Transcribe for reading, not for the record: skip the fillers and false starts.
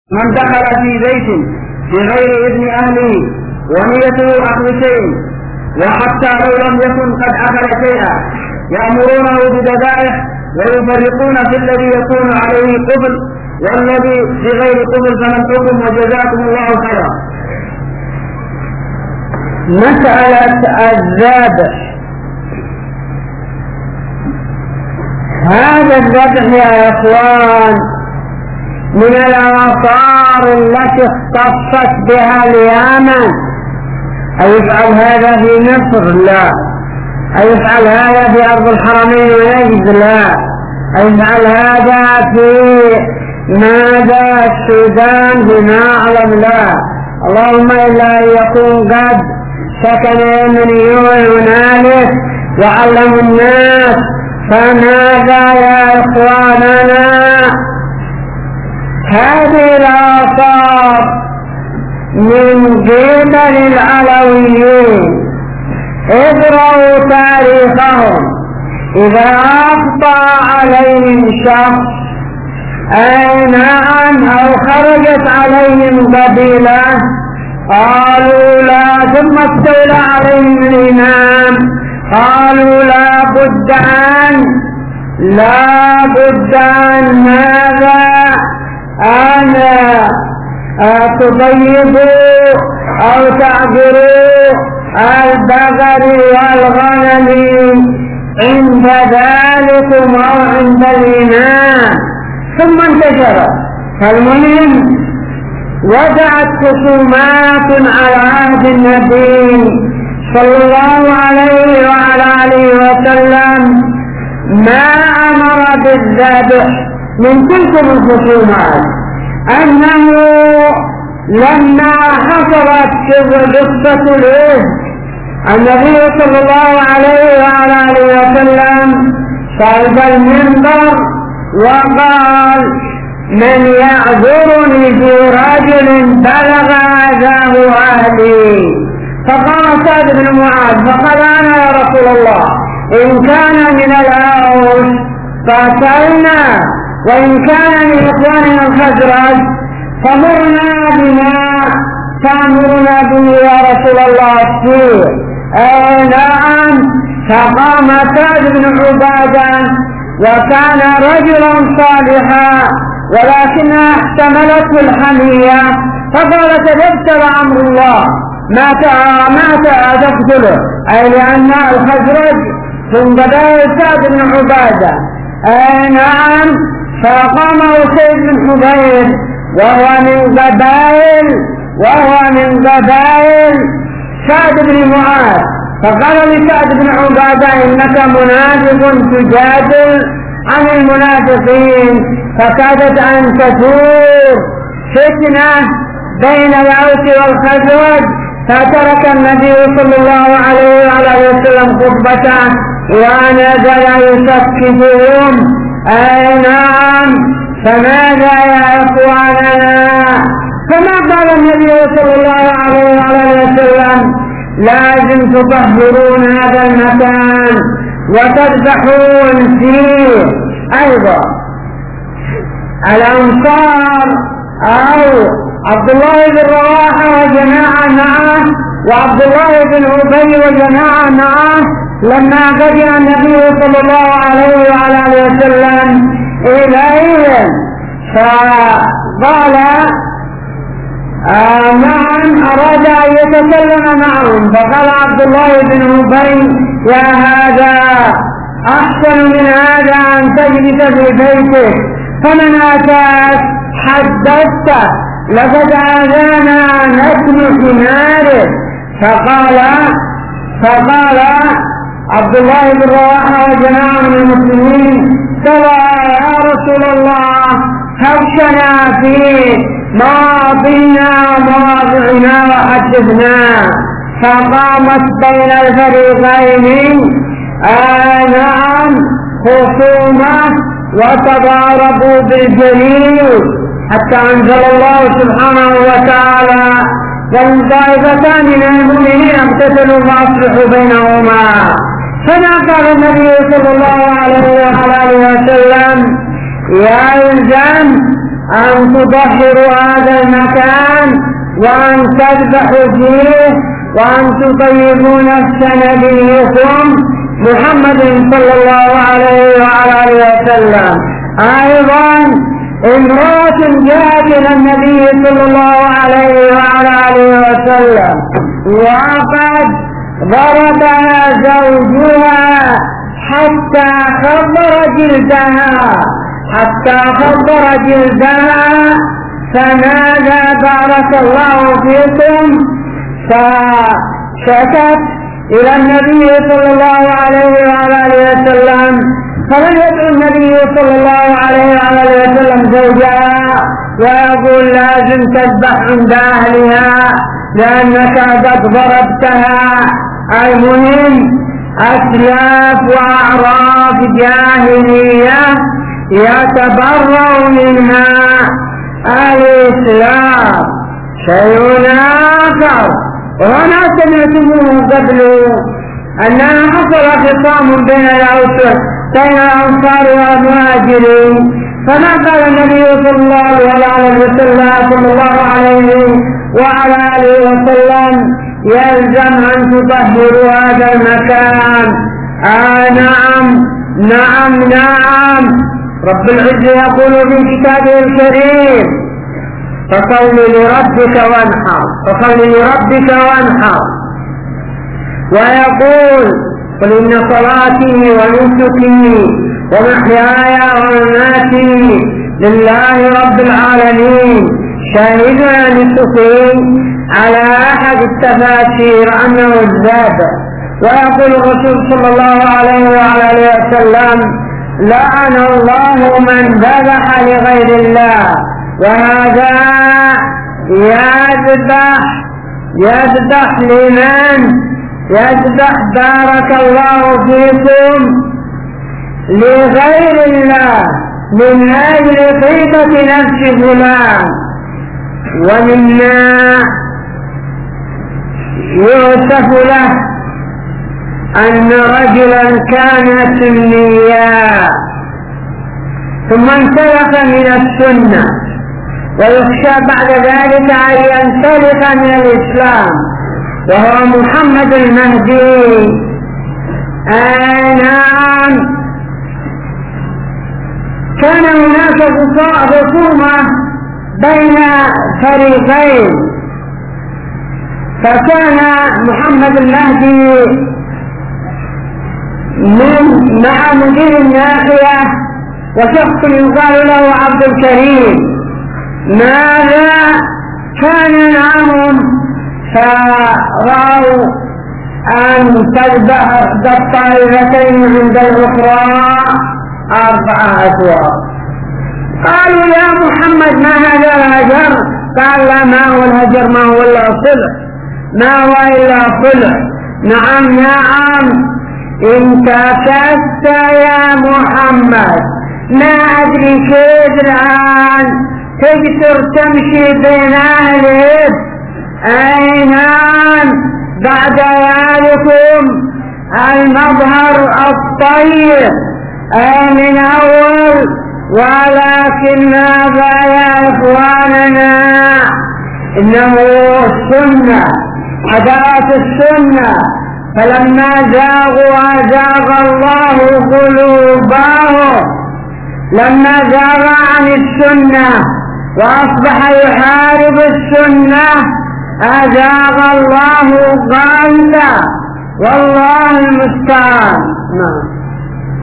من دخل في بيت بغير إذن أهله ونيته أخذ شيء وحتى لو لم يكن قد أخذ شيئا يأمرونه بذبائح ويفرقون في الذي يكون عليه قبل والذي بغير قبل فمن وجزاكم الله خيرا. مسألة الذبح، هذا الذبح يا إخوان من الآثار التي اختصت بها اليمن. أيفعل هذا في مصر؟ لا. أيفعل هذا في أرض الحرمين ونجد؟ لا. أيفعل هذا في ماذا السودان؟ بما أعلم لا. اللهم إلا أن يكون قد سكن يمنيون هنالك وعلموا الناس. فماذا يا إخواننا؟ هذه الآثار من قبل العلويين، اقرأوا تاريخهم. إذا أخطأ عليهم شخص أي نعم أو خرجت عليهم قبيلة قالوا لا، ثم استولى عليهم الإمام قالوا لا بد أن ماذا أن تضيبوا أو تعبروا البقر والغنم عند ذلكم أو عند الإمام. ثم انتشرت. فالمهم وجعت خصومات على عهد النبي صلى الله عليه وعلى آله وسلم ما أمر بالذبح من تلك الخصومات أنه لما حصلت قصة الإذن النبي صلى الله عليه وعلى آله وسلم صعد المنبر وقال من يعذرني في رجل بلغ أذاه أهلي. فقال سعد بن معاذ فقال أنا يا رسول الله إن كان من الأوس فأسألنا وإن كان من إخواننا الخزرج فمرنا بما تأمرنا به يا رسول الله فيه. نعم. فقام سعد بن عبادة وكان رجلا صالحا ولكنها احتملته الحمية فقال تبتل أمر الله ما تقتله، أي لأن الخزرج من قبائل سعد بن عبادة. نعم. فقام أسيد بن حضير وهو من قبائل سعد بن معاذ فقال لسعد بن عبادة إنك منافق تجادل عن المنافقين. فكادت أن تثور فتنة بين الأوس والخزرج فترك النبي صلى الله عليه وعلى وسلم خطبته ونزل يسكتهم. نعم. فماذا يا إخواننا؟ كما قال النبي صلى الله عليه وعلى وسلم لازم تطهرون هذا المكان وتذبحون فيه. أيضا الأنصار أو عبد الله بن رواحة وجماعة معه وعبد الله بن أبي وجماعة معه لما قدم النبي صلى الله عليه وعلى وسلم إليهم فقال نعم أراد أن يتكلم معهم فقال عبد الله بن أبي يا هذا أحسن من هذا أن تجلس في بيتك فمن أتاك حدثت لقد آذانا نتن حماره. فقال عبد الله بن رواحة وجماعة من المسلمين قال يا رسول الله هبشنا في ماضينا ومواضعنا وحدثنا. فقامت بين الفريقين نعم خصومة وتضاربوا بالجليل حتى أنزل الله سبحانه وتعالى وإن طائفتان من المؤمنين اقتتلوا فأصلحوا بينهما. فما قال النبي صلى الله عليه وسلم يلزم أن تطهروا هذا المكان وأن تذبحوا فيه وأن تطيبوا نفس نبيكم محمد صلى الله عليه وعلى آله وسلم. أيضا امرأة جاءت إلى النبي صلى الله عليه وعلى آله وسلم وقد ضربها زوجها حتى خضر جلدها فنادى بارك الله فيكم، فشكت إلى النبي صلى الله عليه وعلى آله وسلم، فلم يدعو النبي صلى الله عليه وعلى آله وسلم زوجها ويقول لازم تذبح عند أهلها لأنك قد ضربتها. المهم أسلاف وأعراف جاهلية يتبرأ منها الإسلام. شيء آخر وما سمعتموه قبل أنها حصل خصام بين الأنصار والمهاجرين، فما قال النبي صلى الله عليه وسلم يلزم أن تطهروا هذا المكان. نعم رب العزة يقول في كتابه الكريم فصل لربك وانحر، ويقول قل إن صلاتي ونسكي ومحياي ومماتي لله رب العالمين. شاهدنا نسكي على أحد التفاسير أنه الذبح، ويقول الرسول صلى الله عليه وعلى آله وسلم لعن الله من ذبح لغير الله، وهذا يذبح لمن يذبح بارك الله فيكم لغير الله من أجل طيبة نفس فلان. ومما يوصف له أن رجلا كان سنيا ثم انسلخ من السنة، ويخشى بعد ذلك أن ينسلخ من الإسلام، وهو محمد المهدي. نعم، كان هناك خصومة بين فريقين، فكان محمد المهدي مع مدير الناحية وشخص يقال له عبد الكريم. ماذا كان ينعمهم؟ فرأوا أن تذبح إحدى الطائفتين عند الأخرى 4 أسواق. قالوا يا محمد ما هذا الهجر؟ قال لا، ما هو الهجر، ما هو إلا صلح، ما هو إلا صلح. نعم انتكست يا محمد، ما أدري كيف الآن تقدر تمشي بين أهلك. نعم، بعد ذلكم المظهر الطيب من أول، ولكن ماذا يا إخواننا؟ إنه السنة، حداثة السنة، فلما زاغوا أزاغ الله قلوبهم. لما زاغ عن السنة وأصبح يحارب السنة أزاغ الله قلبه، والله المستعان.